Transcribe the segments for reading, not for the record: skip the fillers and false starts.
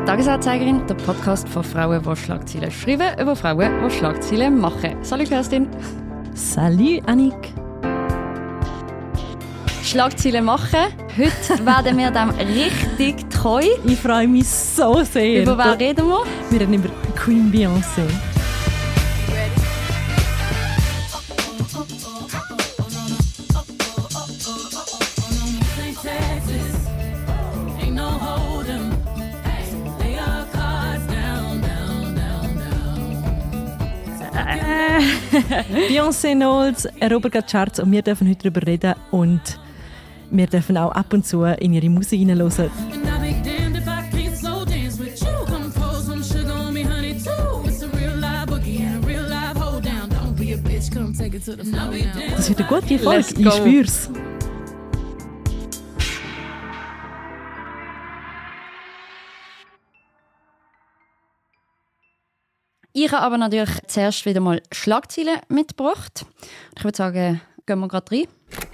Tagesanzeigerin, der Podcast von Frauen, die Schlagzeilen schreiben, über Frauen, die Schlagzeilen machen. Salut Kerstin. Salut Annik. Schlagzeilen machen. Heute werden wir dem richtig treu. Ich freue mich so sehr. Über wen reden wir? Wir reden über Queen Beyoncé. Beyoncé Knowles erobert die Charts und wir dürfen heute darüber reden und wir dürfen auch ab und zu in ihre Musik hineinhören. Das wird eine gute Folge, ich spür's. Ich habe aber natürlich zuerst wieder mal Schlagzeilen mitgebracht. Ich würde sagen, gehen wir gerade rein.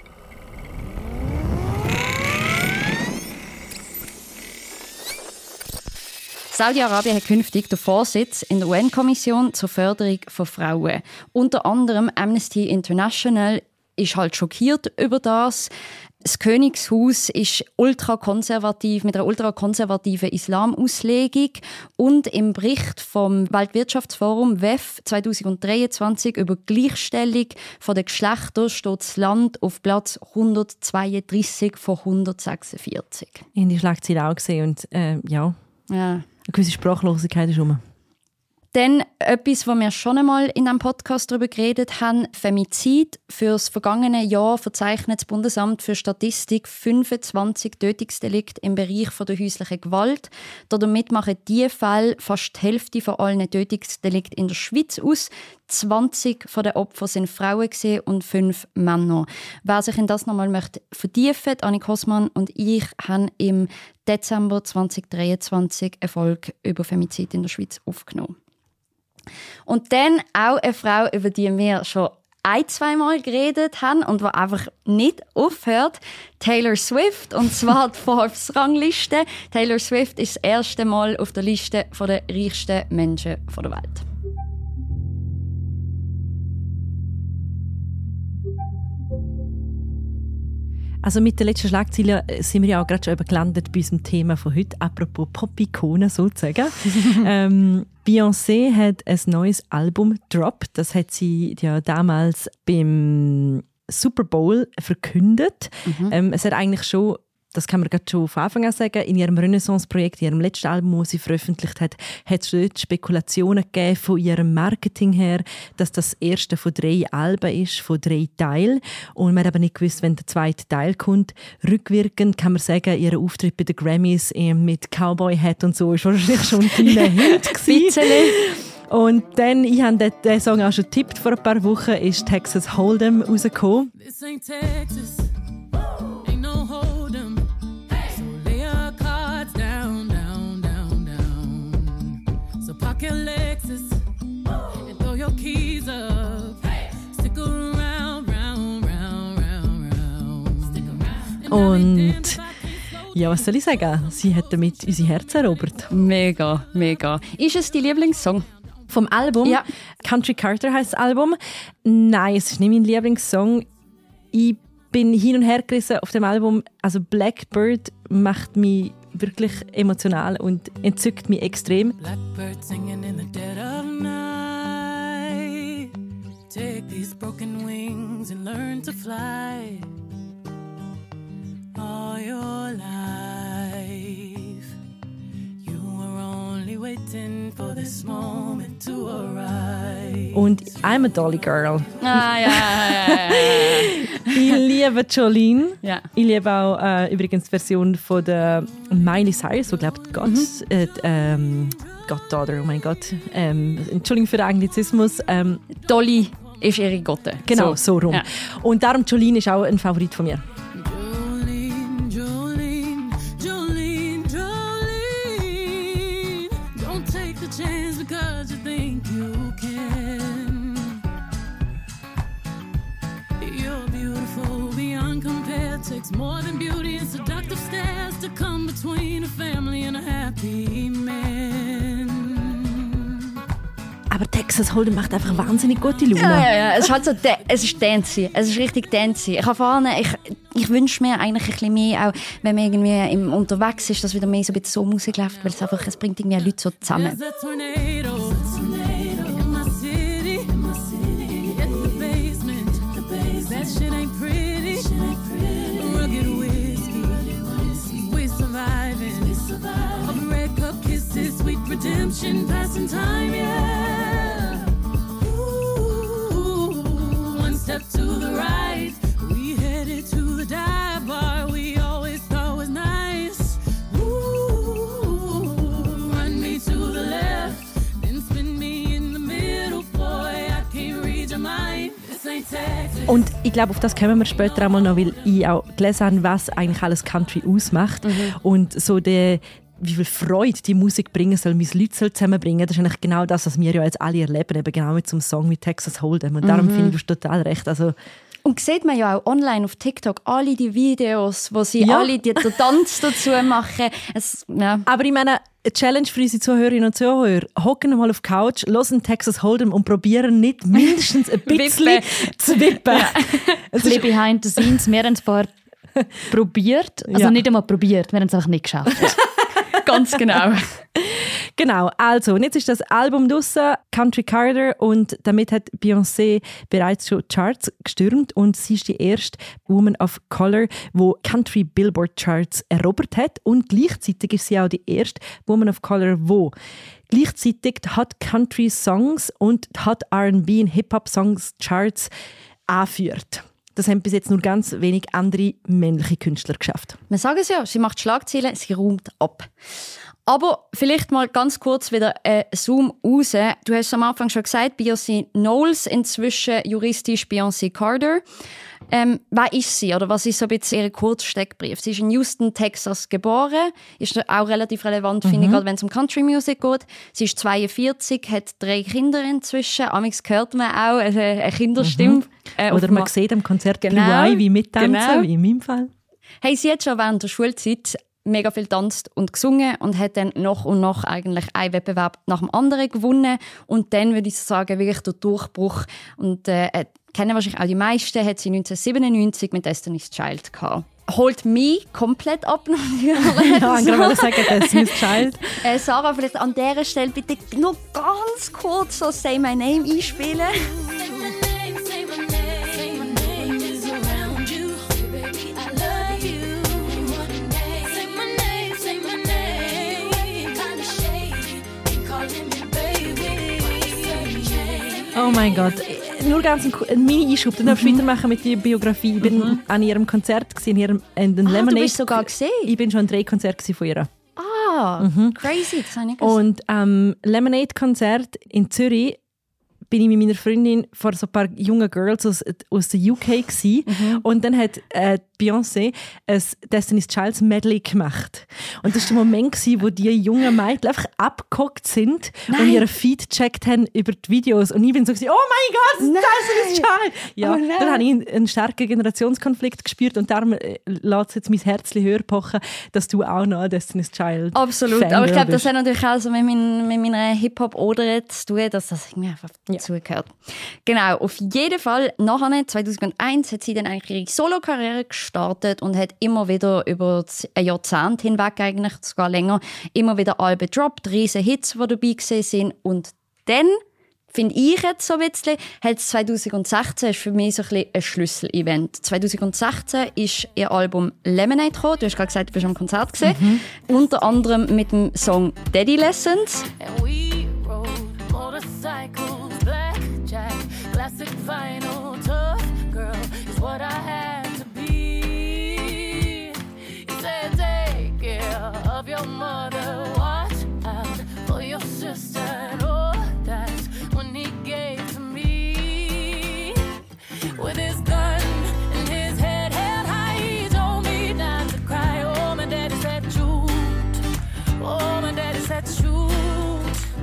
Saudi-Arabien hat künftig den Vorsitz in der UN-Kommission zur Förderung von Frauen. Unter anderem Amnesty International ist halt schockiert über das. Das Königshaus ist ultrakonservativ, mit einer ultrakonservativen Islamauslegung. Und im Bericht vom Weltwirtschaftsforum WEF 2023 über Gleichstellung der Geschlechter steht das Land auf Platz 132 von 146. Ich habe die Schlagzeile auch gesehen und ja. Eine gewisse Sprachlosigkeit ist rum. Dann etwas, was wir schon einmal in diesem Podcast darüber geredet haben, Femizid. Für das vergangene Jahr verzeichnet das Bundesamt für Statistik 25 Tötungsdelikte im Bereich der häuslichen Gewalt. Damit machen diese Fälle fast die Hälfte von allen Tötungsdelikten in der Schweiz aus. 20 von den Opfern sind Frauen und 5 Männer. Wer sich in das nochmal vertiefen möchte, Annik Hossmann und ich haben im Dezember 2023 eine Folge über Femizid in der Schweiz aufgenommen. Und dann auch eine Frau, über die wir schon zweimal geredet haben und die einfach nicht aufhört, Taylor Swift, und zwar die Forbes-Rangliste. Taylor Swift ist das erste Mal auf der Liste der reichsten Menschen der Welt. Also mit der letzten Schlagzeile sind wir ja auch gerade schon gelandet bei unserem Thema von heute, apropos Pop-Ikonen sozusagen. Beyoncé hat ein neues Album gedroppt. Das hat sie ja damals beim Super Bowl verkündet. Es hat eigentlich schon, das kann man gerade schon von Anfang an sagen, in ihrem Renaissance-Projekt, in ihrem letzten Album, das sie veröffentlicht hat, hat es schon Spekulationen gegeben von ihrem Marketing her, dass das erste von 3 Alben ist, von 3 Teilen. Und man hat aber nicht gewusst, wenn der zweite Teil kommt. Rückwirkend kann man sagen, ihr Auftritt bei den Grammys mit Cowboy-Hat und so ist wahrscheinlich schon ein kleiner Hit gewesen. Und dann, ich habe den Song auch schon getippt vor ein paar Wochen, ist Texas Hold'em rausgekommen. This ain't Texas. Ain't no Hold'em. So lay your cards down, down, down, down. So park your Lexus and throw your keys up. Stick around, round, round, round, round. Und ja, was soll ich sagen? Sie hat damit unser Herz erobert. Mega, mega. Ist es dein Lieblingssong? Vom Album? Ja. Country Carter heisst das Album. Nein, es ist nicht mein Lieblingssong. Ich bin hin und her gerissen auf dem Album. Also Blackbird macht mich wirklich emotional und entzückt mich extrem. Blackbird singing in the dead of night. Take these broken wings and learn to fly. All your life, you were only waiting for this moment to arrive. Und I'm a Dolly Girl. Ja. Ich liebe Jolene. Ja. Ich liebe auch übrigens die Version von der Miley Cyrus, die glaubt Goddaughter, oh mein Gott. Entschuldigung für den Anglizismus. Dolly ist ihre Gotte. Genau, so rum. Ja. Und darum Jolene ist auch ein Favorit von mir. Jolene, Jolene, Jolene, Jolene. Don't take the chance because you think you can. You're beautiful beyond compare. Takes more than beauty and seductive stares to come between a family and a happy man. Aber Texas Hold'em macht einfach wahnsinnig gute Laune. Ja. Es ist halt so, es ist dancy. Es ist richtig dancy. Ich wünsche mir eigentlich ein bisschen mehr, auch wenn man irgendwie unterwegs ist, dass wieder mehr so ein bisschen so Musik läuft, weil es bringt irgendwie Leute so zusammen. Redemption, passing time, yeah. Ooh, one step to the right, we headed to the dive bar we always thought was nice. Ooh, run me to the left, then spin me in the middle, boy, I can't read your mind. This ain't Texas. Und ich glaube, auf das kommen wir später einmal noch, weil ich auch gelesen habe, was eigentlich alles Country ausmacht. Und so wie viel Freude die Musik bringen soll, wie Leute zusammenbringen, das ist eigentlich genau das, was wir ja jetzt alle erleben, eben genau mit so einem Song wie Texas Hold'em. Und darum finde ich, du hast total recht. Also, und sieht man ja auch online auf TikTok alle die Videos, wo sie alle den Tanz dazu machen. Aber ich meine, eine Challenge für unsere Zuhörerinnen und Zuhörer. Hocken mal auf die Couch, hören Texas Hold'em und probieren nicht mindestens ein bisschen zu wippen. Ja. Ein bisschen behind the scenes. Wir haben es vorher probiert. Also nicht einmal probiert, wir haben es einfach nicht geschafft. Ganz genau. Genau, also, und jetzt ist das Album draussen, Country Carter, und damit hat Beyoncé bereits schon Charts gestürmt und sie ist die erste Woman of Color, die Country Billboard Charts erobert hat, und gleichzeitig ist sie auch die erste Woman of Color, die gleichzeitig Hot Country Songs und Hot R&B und Hip-Hop Songs Charts anführt. Das haben bis jetzt nur ganz wenig andere männliche Künstler geschafft. Man sagt es ja, sie macht Schlagzeilen, sie räumt ab. Aber vielleicht mal ganz kurz wieder Zoom raus. Du hast am Anfang schon gesagt, Beyoncé Knowles, inzwischen juristisch Beyoncé Carter. Wer ist sie oder was ist so ein bisschen ihr Kurzsteckbrief? Sie ist in Houston, Texas geboren, ist auch relativ relevant, finde ich, gerade wenn es um Country Music geht. Sie ist 42, hat 3 Kinder inzwischen. Amigs hört man auch eine Kinderstimme. Oder man sieht am Konzert Blue Ivy mittanzen, wie in meinem Fall. Hey, sie hat schon während der Schulzeit mega viel tanzt und gesungen und hat dann noch und noch eigentlich einen Wettbewerb nach dem anderen gewonnen. Und dann würde ich sagen, wirklich der Durchbruch. Und kennen wahrscheinlich auch die meisten, hat sie 1997 mit Destiny's Child gehabt. Holt mich komplett ab. Ja, ich wollte sagen, Destiny's Child. Sarah, vielleicht an dieser Stelle bitte nur ganz kurz so «Say My Name» einspielen. Oh mein Gott. Nur ganz ein Mini-Einschub, dann darfst du weitermachen mit der Biografie. Ich bin an ihrem Konzert gesehen, in den Lemonade. Du bist sogar gesehen? Ich bin schon an 3 Konzerten von ihr. Crazy, das habe ich gesehen. Und am Lemonade-Konzert in Zürich bin ich mit meiner Freundin vor so ein paar jungen Girls aus der UK gewesen. Und dann hat Beyoncé ein Destiny's Child Medley gemacht. Und das war der Moment, wo die jungen Mädchen einfach abgehockt sind und ihre Feed gecheckt haben über die Videos. Und ich bin so, oh mein Gott, Destiny's Child! Ja, dann habe ich einen starken Generationskonflikt gespürt und darum lässt jetzt mein Herz höher pochen, dass du auch noch Destiny's Child Absolut, Fan aber ich glaube, bist. das hat natürlich auch so mit meiner Hip-Hop-Oder zu tun, dass das irgendwie einfach dazugehört. Genau, auf jeden Fall. Nachher, 2001, hat sie dann eigentlich ihre Solo-Karriere gestartet und hat immer wieder über ein Jahrzehnt hinweg, eigentlich sogar länger, immer wieder Alben gedroppt, riesen Hits, die dabei gewesen sind. Und dann, finde ich jetzt so ein bisschen, hat 2016 ist für mich so ein bisschen ein Schlüsselevent. 2016 ist ihr Album Lemonade gekommen. Du hast gerade gesagt, du bist am Konzert gesehen. Unter anderem mit dem Song Daddy Lessons. Classic vinyl, tough girl is what I had to be. He said, take care of your mother, watch out for your sister, and all that's when he gave to me. With his gun and his head held high, he told me not to cry. Oh, my daddy said shoot. Oh, my daddy said shoot.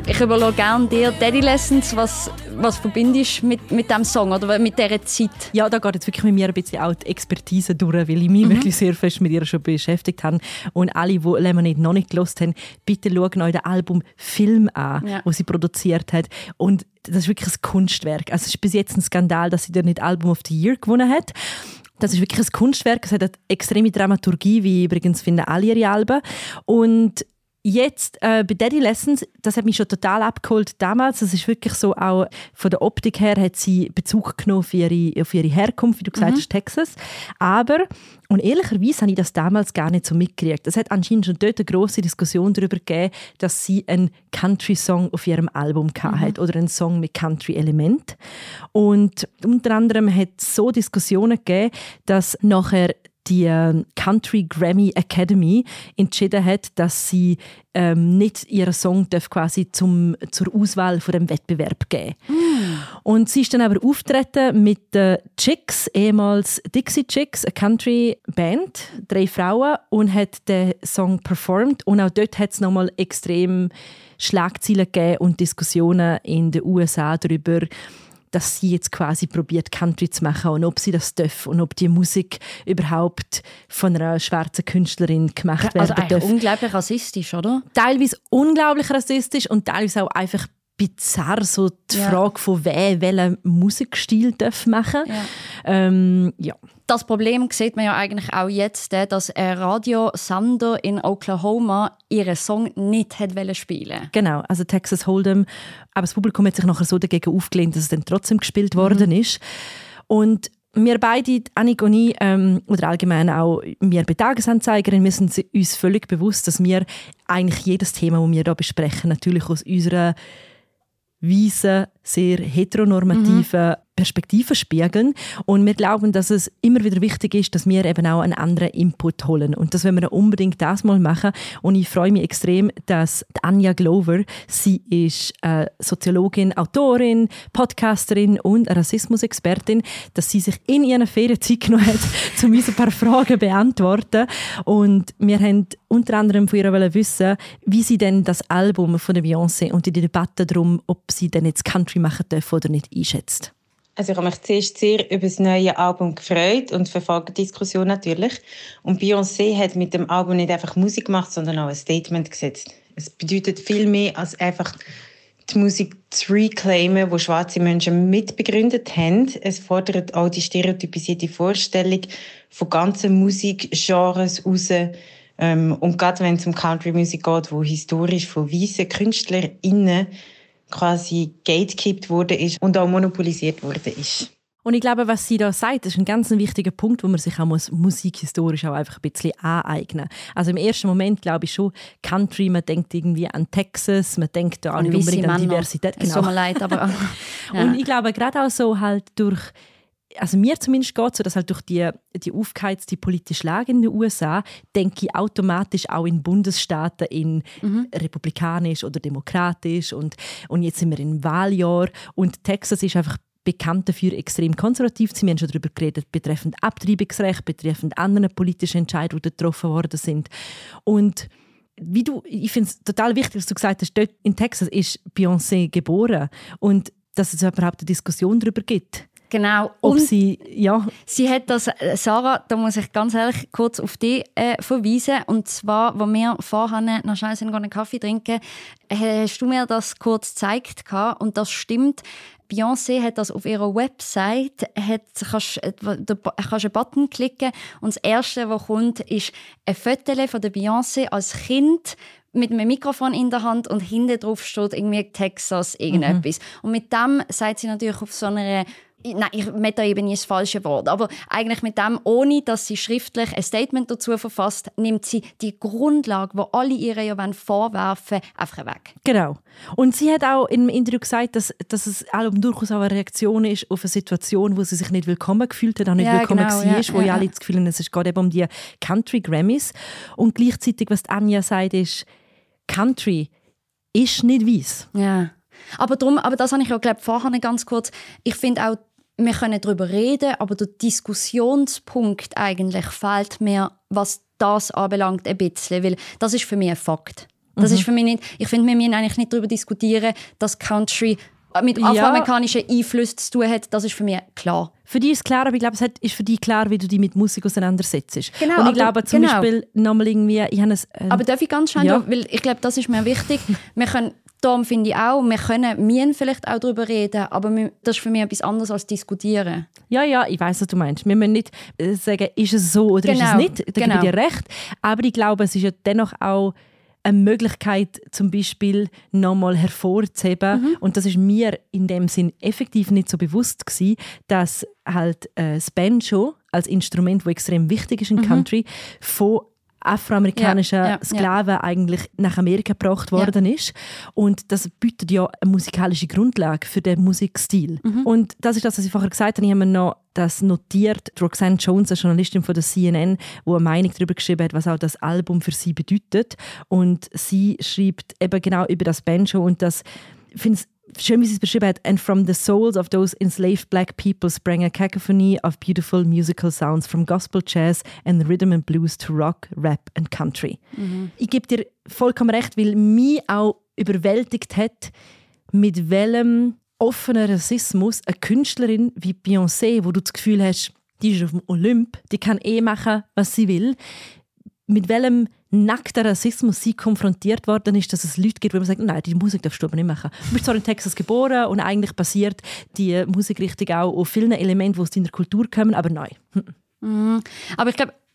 Ich überlege gerne dir, Daddy Lessons, was verbindest du mit diesem Song oder mit dieser Zeit? Ja, da geht jetzt wirklich mit mir ein bisschen auch die Expertise durch, weil ich mich wirklich sehr fest mit ihr schon beschäftigt habe. Und alle, die Lemonade noch nicht gehört haben, bitte schauen euch den Album Film an, wo sie produziert hat. Und das ist wirklich ein Kunstwerk. Also es ist bis jetzt ein Skandal, dass sie da nicht Album of the Year gewonnen hat. Das ist wirklich ein Kunstwerk. Es hat eine extreme Dramaturgie, wie übrigens finden alle ihre Alben. Und jetzt bei Daddy Lessons, das hat mich schon total abgeholt damals. Das ist wirklich so, auch von der Optik her hat sie Bezug genommen auf ihre Herkunft, wie du gesagt hast, Texas. Aber, und ehrlicherweise habe ich das damals gar nicht so mitgekriegt. Es hat anscheinend schon dort eine grosse Diskussion darüber gegeben, dass sie einen Country-Song auf ihrem Album hatte oder einen Song mit Country-Element. Und unter anderem hat es so Diskussionen gegeben, dass nachher die Country Grammy Academy entschieden hat, dass sie nicht ihren Song quasi zur Auswahl von dem Wettbewerb geben. Und sie ist dann aber auftreten mit den Chicks, ehemals Dixie Chicks, eine Country Band, 3 Frauen, und hat den Song performt. Und auch dort hat es nochmal extrem Schlagzeilen gegeben und Diskussionen in den USA darüber, dass sie jetzt quasi probiert, Country zu machen und ob sie das darf und ob die Musik überhaupt von einer schwarzen Künstlerin gemacht werden darf. Also unglaublich rassistisch, oder? Teilweise unglaublich rassistisch und teilweise auch einfach bizarr, so die Frage von welchen Musikstil darf machen. Ja. Das Problem sieht man ja eigentlich auch jetzt, dass ein Radiosender in Oklahoma ihren Song nicht spielen wollte. Genau, also Texas Hold'em. Aber das Publikum hat sich nachher so dagegen aufgelehnt, dass es dann trotzdem gespielt worden ist. Und wir beide, Annik und ich, oder allgemein auch wir bei Tagesanzeigerin, wir sind uns völlig bewusst, dass wir eigentlich jedes Thema, das wir hier besprechen, natürlich aus unserer weisen, sehr heteronormativen Perspektiven spiegeln. Und wir glauben, dass es immer wieder wichtig ist, dass wir eben auch einen anderen Input holen. Und das wollen wir unbedingt das mal machen. Und ich freue mich extrem, dass Anja Glover, sie ist Soziologin, Autorin, Podcasterin und Rassismusexpertin, dass sie sich in ihren Ferien Zeit genommen hat, um uns ein paar Fragen zu beantworten. Und wir haben unter anderem von ihr wissen, wie sie denn das Album von der Beyoncé und die Debatte darum, ob sie denn jetzt Country machen dürfen oder nicht, einschätzt. Also ich habe mich zuerst sehr über das neue Album gefreut und verfolge die Diskussion natürlich. Und Beyoncé hat mit dem Album nicht einfach Musik gemacht, sondern auch ein Statement gesetzt. Es bedeutet viel mehr als einfach die Musik zu reclaimen, die schwarze Menschen mitbegründet haben. Es fordert auch die stereotypisierte Vorstellung von ganzen Musikgenres raus. Und gerade wenn es um Country-Musik geht, wo historisch von weißen KünstlerInnen quasi gatekeept worden ist und auch monopolisiert worden ist. Und ich glaube, was sie da sagt, ist ein ganz wichtiger Punkt, wo man sich auch musikhistorisch auch einfach ein bisschen aneignen muss. Also im ersten Moment glaube ich schon, Country, man denkt irgendwie an Texas, man denkt da auch nicht unbedingt an Diversität. Genau. Es tut mir leid, aber ja. Und ich glaube, gerade auch so halt durch, also mir zumindest geht es so, dass halt durch die aufgeheizte politische Lage in den USA denke ich automatisch auch in Bundesstaaten in republikanisch oder demokratisch und jetzt sind wir im Wahljahr und Texas ist einfach bekannt dafür, extrem konservativ zu sein. Wir haben schon darüber geredet, betreffend Abtreibungsrecht, betreffend andere politische Entscheidungen, die getroffen worden sind. Und ich finde es total wichtig, dass du gesagt hast, dort in Texas ist Beyoncé geboren und dass es überhaupt eine Diskussion darüber gibt. Genau. Ob und sie hat das, Sarah, da muss ich ganz ehrlich kurz auf dich verweisen. Und zwar, als wir vorhin noch schnell einen Kaffee trinken, hast du mir das kurz gezeigt. Und das stimmt. Beyoncé hat das auf ihrer Website, kannst einen Button klicken und das Erste, was kommt, ist ein Foto von der Beyoncé als Kind mit einem Mikrofon in der Hand und hinten drauf steht irgendwie Texas irgendetwas. Und mit dem sagt sie natürlich auf so einer Meta-Ebene ist das falsche Wort, aber eigentlich mit dem, ohne dass sie schriftlich ein Statement dazu verfasst, nimmt sie die Grundlage, die alle ihr ja vorwerfen, einfach weg. Genau. Und sie hat auch im Interview gesagt, dass es durchaus auch eine Reaktion ist auf eine Situation, wo sie sich nicht willkommen gefühlt hat, auch nicht willkommen war, wo ja alle das Gefühl haben, es geht eben um die Country Grammys. Und gleichzeitig, was Anja sagt, ist, Country ist nicht weiss. Ja. Aber das habe ich ja, glaube ich, vorhin ganz kurz. Ich finde auch, wir können darüber reden, aber der Diskussionspunkt eigentlich fehlt mir, was das anbelangt, ein bisschen. Weil das ist für mich ein Fakt. Das ist für mich nicht, ich finde, wir müssen eigentlich nicht darüber diskutieren, dass Country mit afroamerikanischen Einflüssen zu tun hat. Das ist für mich klar. Für dich ist klar, aber ich glaube, es ist für dich klar, wie du dich mit Musik auseinandersetzt. Genau, und ich glaube zum Beispiel nochmal irgendwie, aber darf ich ganz schnell, weil ich glaube, das ist mir wichtig. Wir können, darum finde ich auch, wir müssen vielleicht auch darüber reden, aber das ist für mich etwas anderes als diskutieren. Ja, ich weiss, was du meinst. Wir müssen nicht sagen, ist es so oder ist es nicht. Da gebe ich dir recht. Aber ich glaube, es ist ja dennoch auch eine Möglichkeit, zum Beispiel nochmal hervorzuheben. Und das ist mir in dem Sinn effektiv nicht so bewusst gewesen, dass halt das Banjo als Instrument, das extrem wichtig ist in Country, von afroamerikanischen Sklaven eigentlich nach Amerika gebracht worden ist. Und das bietet ja eine musikalische Grundlage für den Musikstil. Und das ist das, was ich vorher gesagt habe. Ich habe mir noch das notiert. Roxanne Jones, eine Journalistin von der CNN, die eine Meinung darüber geschrieben hat, was auch das Album für sie bedeutet. Und sie schreibt eben genau über das Banjo und das, ich finde es schön, wie sie es beschrieben hat. And from the souls of those enslaved black people sprang a cacophony of beautiful musical sounds from gospel jazz and rhythm and blues to rock, rap and country. Ich gebe dir vollkommen recht, weil mich auch überwältigt hat, mit welchem offenen Rassismus eine Künstlerin wie Beyoncé, wo du das Gefühl hast, die ist auf dem Olymp, die kann machen, was sie will, mit welchem nackter Rassismus sie konfrontiert worden ist, dass es Leute gibt, die man sagt, nein, die Musik darfst du aber nicht machen. Du bist zwar in Texas geboren und eigentlich basiert die Musikrichtung auch auf vielen Elementen, die aus deiner Kultur kommen, aber nein. Aber ich glaube,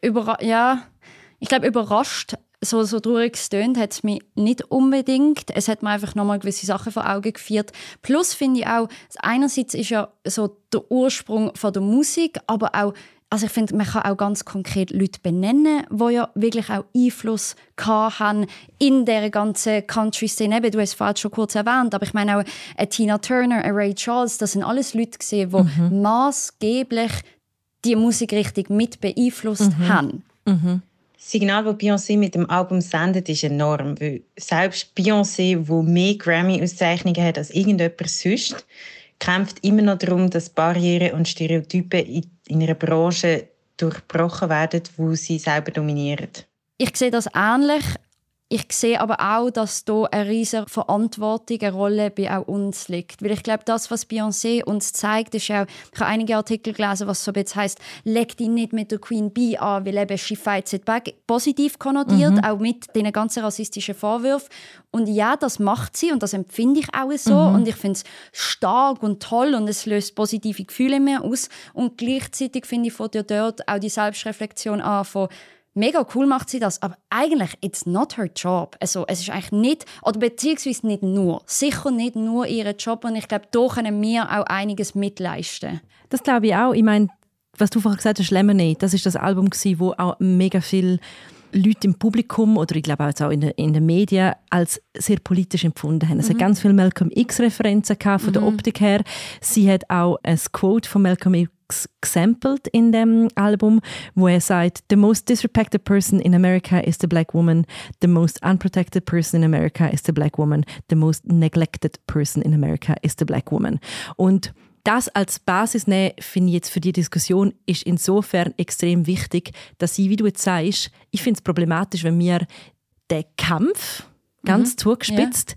überrascht, so traurig es tönt, hat es mich nicht unbedingt. Es hat mir einfach nochmal gewisse Sachen vor Augen geführt. Plus finde ich auch, einerseits ist ja so der Ursprung von der Musik, aber auch, also ich finde, man kann auch ganz konkret Leute benennen, die ja wirklich auch Einfluss haben in dieser ganzen Country-Szene. Du hast es vorhin schon kurz erwähnt, aber ich meine auch Tina Turner, Ray Charles, das sind alles Leute gewesen, die maßgeblich die Musikrichtung mit beeinflusst haben. Das Signal, das Beyoncé mit dem Album sendet, ist enorm. Weil selbst Beyoncé, die mehr Grammy-Auszeichnungen hat als irgendjemand sonst, kämpft immer noch darum, dass Barrieren und Stereotypen in einer Branche durchbrochen werden, wo sie selber dominiert. Ich sehe das ähnlich. Ich sehe aber auch, dass hier eine riesige Verantwortung, eine Rolle bei auch uns liegt. Weil ich glaube, das, was Beyoncé uns zeigt, ist auch, ich habe einige Artikel gelesen, was so jetzt heisst, leg dich nicht mit der Queen Bee an, weil eben she fights it back, positiv konnotiert, auch mit den ganzen rassistischen Vorwürfen. Und ja, das macht sie und das empfinde ich auch so. Und ich finde es stark und toll und es löst positive Gefühle in mir aus. Und gleichzeitig finde ich von dir dort auch die Selbstreflexion an von mega cool macht sie das, aber eigentlich it's not her job. Also es ist eigentlich nicht, oder beziehungsweise nicht nur, sicher nicht nur ihr Job und ich glaube, da können wir auch einiges mitleisten. Das glaube ich auch. Ich meine, was du vorhin gesagt hast, Lemonade, das ist das Album gewesen, wo auch mega viele Leute im Publikum oder ich glaube auch in den Medien als sehr politisch empfunden haben. Es hat ganz viele Malcolm X-Referenzen von der Optik her. Sie hat auch ein Quote von Malcolm X gesampelt in dem Album, wo er sagt, "The most disrespected person in America is the black woman. The most unprotected person in America is the black woman. The most neglected person in America is the black woman." Und das als Basis nehmen, finde ich jetzt für die Diskussion, ist insofern extrem wichtig, dass sie, wie du jetzt sagst, ich finde es problematisch, wenn wir den Kampf, ganz zugespitzt,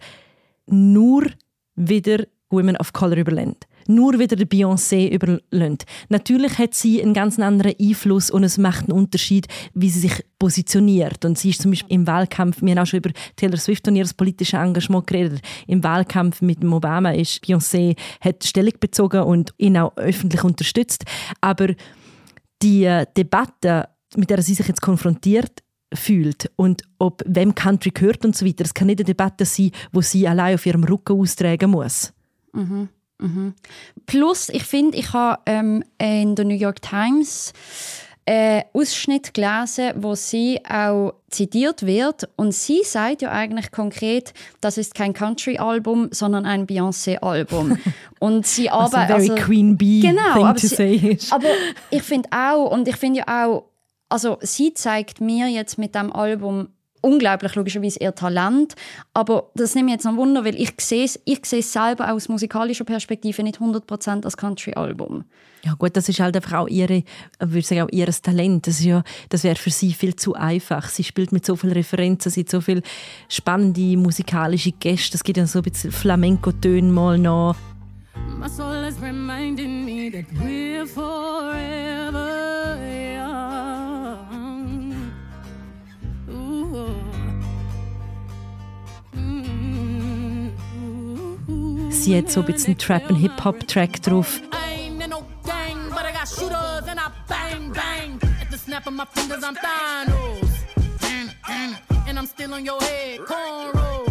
nur wieder Women of Color überlassen. Nur wieder der Beyoncé überlassen. Natürlich hat sie einen ganz anderen Einfluss und es macht einen Unterschied, wie sie sich positioniert. Und sie ist zum Beispiel im Wahlkampf, wir haben auch schon über Taylor Swift und ihr politisches Engagement geredet, im Wahlkampf mit dem Obama ist Beyoncé, hat Stellung bezogen und ihn auch öffentlich unterstützt. Aber die Debatte, mit der sie sich jetzt konfrontiert fühlt und ob wem Country gehört und so weiter, das kann nicht eine Debatte sein, wo sie allein auf ihrem Rücken austragen muss. Plus, ich finde, ich habe in der New York Times Ausschnitt gelesen, wo sie auch zitiert wird und sie sagt ja eigentlich konkret, das ist kein Country-Album, sondern ein Beyoncé-Album. Und sie arbeitet also very Queen Bee thing to say. Aber ich finde auch, und ich finde ja auch, also sie zeigt mir jetzt mit dem Album unglaublich, logischerweise ihr Talent. Aber das nimmt mich jetzt noch Wunder, weil ich sehe es selber aus musikalischer Perspektive nicht 100% als Country-Album. Ja gut, das ist halt einfach auch würde ich sagen, auch ihr Talent. Das wäre für sie viel zu einfach. Sie spielt mit so vielen Referenzen, sie hat so viele spannende musikalische Gäste. Es gibt ja so ein bisschen Flamenco-Töne mal noch. My soul is reminding me that we're forever young. Ooh. Sie hat so ein bisschen Trap- und Hip-Hop-Track drauf. Shooters and I bang, bang. At the snap of my fingers, I'm Thanos. And I'm still on your head, cornrows.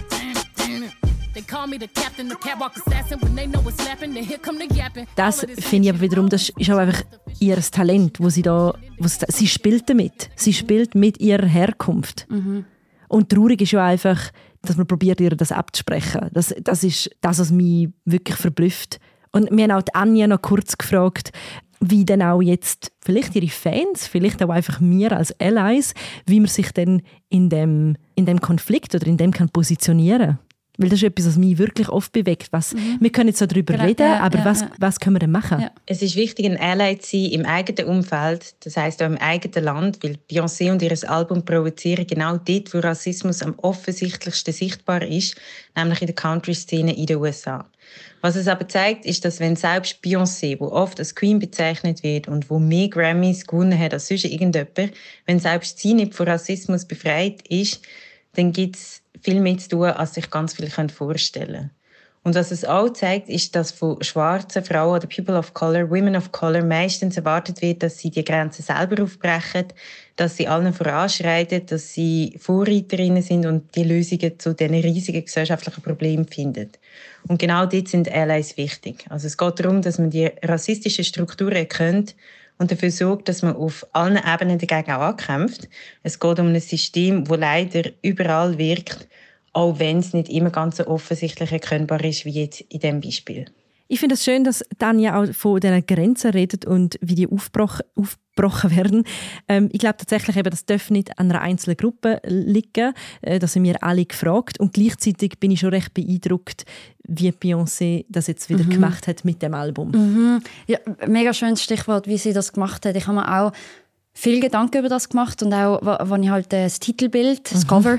They call me the captain, the catwalk assassin. When they know it's slapping, then here come the yapping. Das finde ich aber wiederum, das ist auch einfach ihr Talent, sie spielt damit. Sie spielt mit ihrer Herkunft. Mhm. Und traurig ist ja einfach, dass man probiert, ihr das abzusprechen. Das ist das, was mich wirklich verblüfft. Und wir haben auch die Anja noch kurz gefragt, wie denn auch jetzt vielleicht ihre Fans, vielleicht auch einfach wir als Allies, wie man sich denn in dem Konflikt oder in dem kann positionieren. Weil das ist etwas, was mich wirklich oft bewegt. Wir können jetzt so darüber reden, aber was können wir denn machen? Ja. Es ist wichtig, ein Ally zu sein im eigenen Umfeld, das heisst auch im eigenen Land, weil Beyoncé und ihr Album provozieren genau dort, wo Rassismus am offensichtlichsten sichtbar ist, nämlich in der Country-Szene in den USA. Was es aber zeigt, ist, dass wenn selbst Beyoncé, die oft als Queen bezeichnet wird und wo mehr Grammys gewonnen hat als sonst irgendjemand, wenn selbst sie nicht von Rassismus befreit ist, dann gibt es viel mehr zu tun, als sich ganz viele vorstellen können. Und was es auch zeigt, ist, dass von schwarzen Frauen oder People of Color, Women of Color meistens erwartet wird, dass sie die Grenzen selber aufbrechen, dass sie allen voranschreiten, dass sie Vorreiterinnen sind und die Lösungen zu diesen riesigen gesellschaftlichen Problemen finden. Und genau dort sind Allies wichtig. Also es geht darum, dass man die rassistischen Strukturen erkennt und dafür sorgt, dass man auf allen Ebenen dagegen auch ankämpft. Es geht um ein System, das leider überall wirkt, auch wenn es nicht immer ganz so offensichtlich erkennbar ist wie jetzt in diesem Beispiel. Ich finde es schön, dass Tanja auch von diesen Grenzen redet und wie die aufgebrochen werden. Ich glaube tatsächlich, das darf nicht an einer einzelnen Gruppe liegen. Das haben wir alle gefragt. Und gleichzeitig bin ich schon recht beeindruckt, wie Beyoncé das jetzt wieder gemacht hat mit dem Album. Mhm. Ja, mega schönes Stichwort, wie sie das gemacht hat. Ich habe mir auch viel Gedanken über das gemacht und auch, als ich halt das Titelbild, das Cover,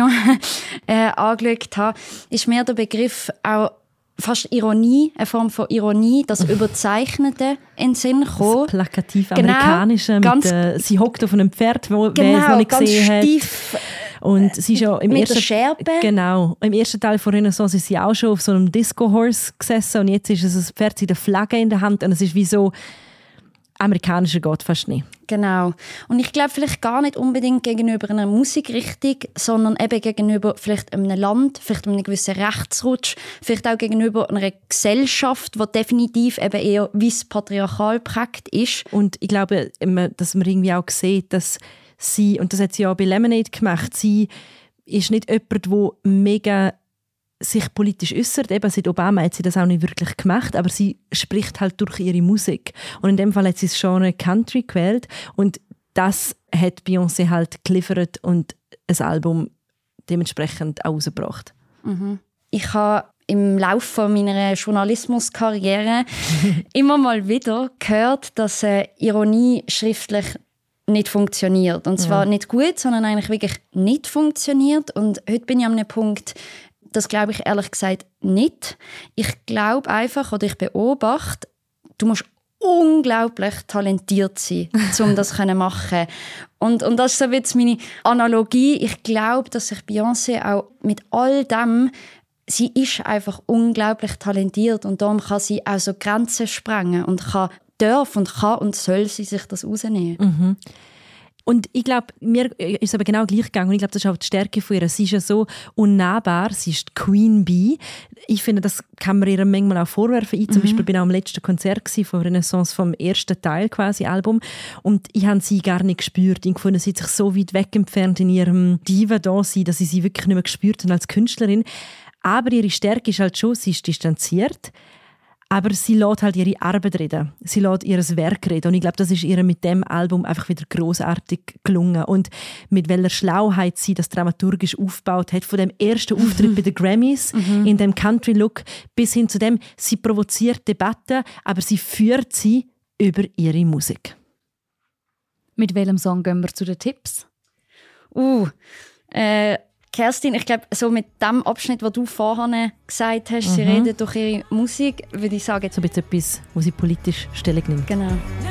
angeschaut habe, ist mir der Begriff auch fast Ironie, eine Form von Ironie, das Überzeichnete in den Sinn gekommen. Das plakativ Amerikanische, sie hockt auf einem Pferd, wer es noch nicht gesehen hat. Stief. Und sie ist ja im mit der Scherbe. Genau. Im ersten Teil von Renaissance ist sie auch schon auf so einem Disco-Horse gesessen und jetzt ist es ein Pferd mit der Flagge in der Hand und es ist wie so amerikanischer geht fast nicht. Genau. Und ich glaube vielleicht gar nicht unbedingt gegenüber einer Musikrichtung, sondern eben gegenüber vielleicht einem Land, vielleicht einem gewissen Rechtsrutsch, vielleicht auch gegenüber einer Gesellschaft, die definitiv eben eher weiss patriarchal geprägt ist. Und ich glaube, dass man irgendwie auch sieht, dass sie, und das hat sie auch bei Lemonade gemacht, sie ist nicht jemand, der mega sich politisch äußert. Eben seit Obama hat sie das auch nicht wirklich gemacht, aber sie spricht halt durch ihre Musik. Und in dem Fall hat sie das Genre Country gewählt und das hat Beyoncé halt geliefert und ein Album dementsprechend auch rausgebracht. Mhm. Ich habe im Laufe meiner Journalismuskarriere immer mal wieder gehört, dass Ironie schriftlich nicht funktioniert. Und zwar nicht gut, sondern eigentlich wirklich nicht funktioniert. Und heute bin ich an einem Punkt, das glaube ich ehrlich gesagt nicht. Ich glaube einfach, oder ich beobachte, du musst unglaublich talentiert sein, um das zu machen. Und das ist so jetzt meine Analogie. Ich glaube, dass sich Beyoncé auch mit all dem, sie ist einfach unglaublich talentiert und darum kann sie auch so Grenzen sprengen und darf und soll sie sich das rausnehmen. Mhm. Und ich glaube, mir ist es aber genau gleich gegangen. Und ich glaube, das ist auch die Stärke von ihr. Sie ist ja so unnahbar. Sie ist die Queen Bee. Ich finde, das kann man ihr manchmal auch vorwerfen. Ich zum Beispiel bin auch am letzten Konzert von Renaissance vom ersten Teil quasi Album. Und ich habe sie gar nicht gespürt. Ich fand, sie hat sich so weit weg entfernt in ihrem Diva-Dasein, dass ich sie wirklich nicht mehr gespürt habe als Künstlerin. Aber ihre Stärke ist halt schon, sie ist distanziert. Aber sie lässt halt ihre Arbeit reden. Sie lässt ihr Werk reden. Und ich glaube, das ist ihr mit dem Album einfach wieder grossartig gelungen. Und mit welcher Schlauheit sie das dramaturgisch aufgebaut hat, von dem ersten Auftritt bei den Grammys in dem Country-Look bis hin zu dem, sie provoziert Debatten, aber sie führt sie über ihre Musik. Mit welchem Song gehen wir zu den Tipps? Kerstin, ich glaube, so mit dem Abschnitt, den du vorhin gesagt hast, sie redet durch ihre Musik, würde ich sagen... So ein bisschen etwas, wo sie politisch Stellung nimmt. Genau.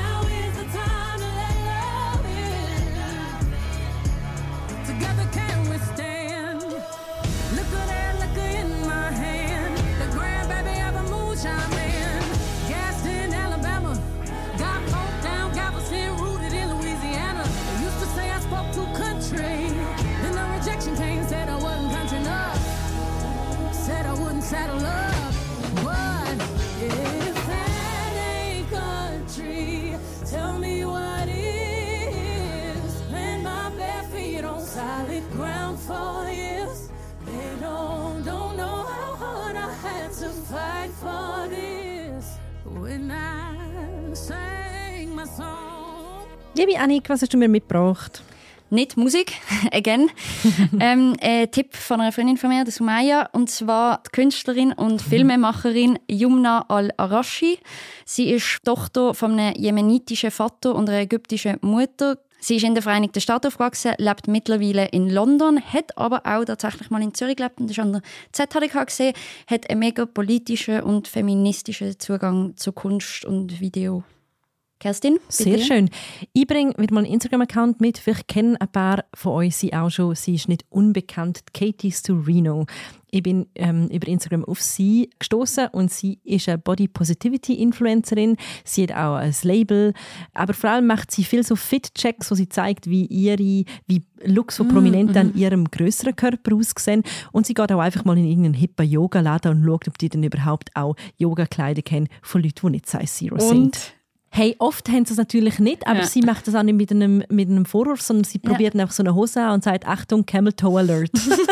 Saddle up, what if that ain't country? Tell me what is. Plant my bare feet on solid ground for years. They don't know how hard I had to fight for this. When I sang my song. Liebe Annik, was hast du mir mitgebracht? Nicht Musik, again. Ein Tipp von einer Freundin von mir, der Sumaya, und zwar die Künstlerin und Filmemacherin Yumna Al-Arashi. Sie ist Tochter von einem jemenitischen Vater und einer ägyptischen Mutter. Sie ist in den Vereinigten Staaten aufgewachsen, lebt mittlerweile in London, hat aber auch tatsächlich mal in Zürich gelebt und ist an der ZHDK gesehen, hat einen mega politischen und feministischen Zugang zu Kunst und Video. Kerstin, sehr schön. Ich bringe wieder mal einen Instagram-Account mit. Vielleicht kennen ein paar von euch sie auch schon. Sie ist nicht unbekannt, Katie Sturino. Ich bin über Instagram auf sie gestoßen und sie ist eine Body Positivity Influencerin. Sie hat auch ein Label, aber vor allem macht sie viel so Fit-Checks, wo sie zeigt, wie Looks von Prominenten an ihrem grösseren Körper aussehen. Und sie geht auch einfach mal in irgendeinen hippen Yoga-Laden und schaut, ob die dann überhaupt auch Yoga-Kleider kennen von Leuten, die nicht Size Zero sind. Hey, oft haben sie es natürlich nicht, aber sie macht das auch nicht mit einem Vorwurf, sondern sie probiert einfach so eine Hose an und sagt, Achtung, Camel Toe Alert.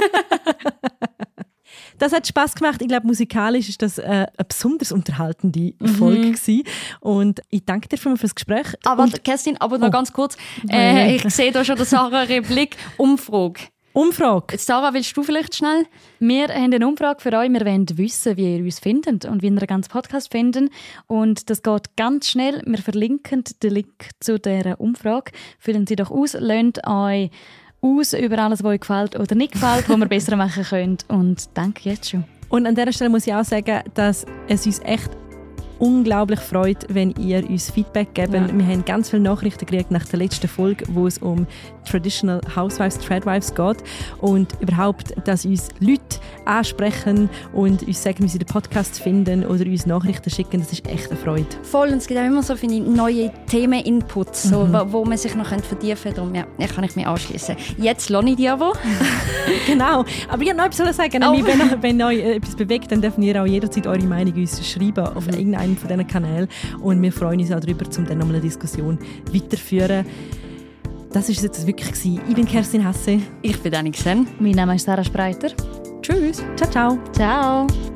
Das hat Spass gemacht. Ich glaube, musikalisch ist das eine besonders unterhaltende Folge gewesen. Und ich danke dir für das Gespräch. Aber Kerstin, noch ganz kurz. Ich sehe da schon der Sarah Replik. Umfrage. Jetzt, Sarah, willst du vielleicht schnell? Wir haben eine Umfrage für euch. Wir wollen wissen, wie ihr uns findet und wie ihr den ganzen Podcast findet. Und das geht ganz schnell. Wir verlinken den Link zu dieser Umfrage. Füllen Sie doch aus, lasst euch aus über alles, was euch gefällt oder nicht gefällt, was wir besser machen können. Und danke jetzt schon. Und an dieser Stelle muss ich auch sagen, dass es uns echt unglaublich freut, wenn ihr uns Feedback gebt. Ja. Wir haben ganz viele Nachrichten gekriegt nach der letzten Folge, wo es um Traditional Housewives, Threadwives geht und überhaupt, dass uns Leute ansprechen und uns sagen, wie sie den Podcast finden oder uns Nachrichten schicken. Das ist echt eine Freude. Voll, und es gibt auch immer so viele neue Themen-Inputs, so, wo man sich noch vertiefen kann. Darum kann ich mich anschließen. Jetzt lohne ich dich aber. Genau, aber ich wollte noch etwas sagen. Wenn euch etwas bewegt, dann dürft ihr auch jederzeit eure Meinung uns schreiben auf irgendeinem von diesen Kanälen. Und wir freuen uns auch darüber, um dann nochmal eine Diskussion weiterzuführen. Das war es jetzt wirklich gewesen. Ich bin Kerstin Hasse. Ich bin Annik Sen. Mein Name ist Sarah Spreiter. Tschüss. Ciao, ciao. Ciao.